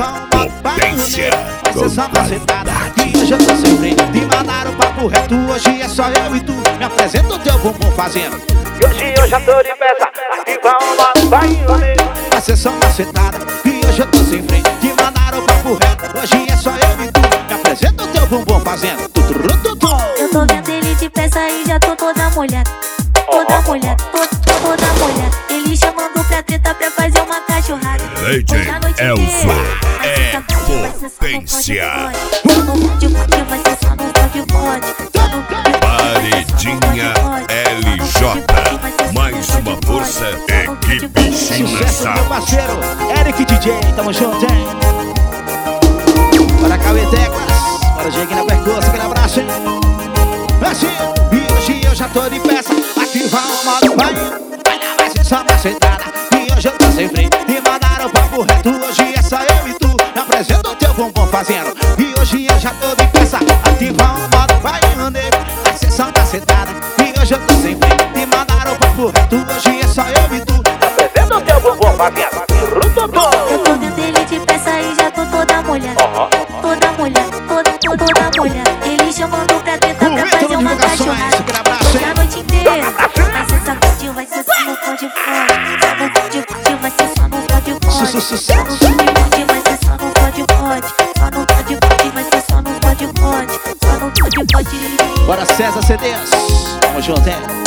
ativa uma potência. Vai ser só macetada e hoje eu tô sem freio. Te mandaram o papo reto, hoje é só eu e tu. Me apresenta o teu bumbum fazendo. E hoje eu já tô de peça, ativa uma baiane. Vai ser só macetada e hoje eu tô sem freio. Te mandaram o papo reto, hoje é só eu e tu. Me apresenta o teu bumbum fazendo. Eu tô vendo ele de peça e já tô toda molhada. Toda molhada, toda molhada. Ele chamando pra treta pra fazer uma cachorrada. DJ Elzo é potência. Paredinha LJ, mais uma força, equipe China Sucesso, meu Sound. parceiro Eric DJ, tamo junto, hein? Bora Cauê Teclas, bora Jegue na percurso, aquele abraço, hein? Assim, e hoje eu já tô de peça, ativa o modo vai ser só macetada, e hoje eu tô sem freio. Me mandaram o papo reto, hoje é só eu e tu. Me apresenta o teu bumbum fazendo, e hoje eu já tô de peça, ativa o modo vai ser só macetada, e hoje eu tô sem freio. Me mandaram o papo reto, hoje é só eu e tu. Me apresenta o teu bumbum fazendo. Eu tô vendo ele de peça e já tô toda molhada. Toda molhada, toda molhada. Ele chamando pra treta pra fazer uma cachorrada. Hoje a noite inteira vai ser sacudinho, vai ser só no pode fora. Só no pode, vai ser só no pode pode. Só no pode, vai ser só no pode pode. Só no pode, vai ser só no pode pode. Só no pode pode. Bora César CDs, tamo junto, hein?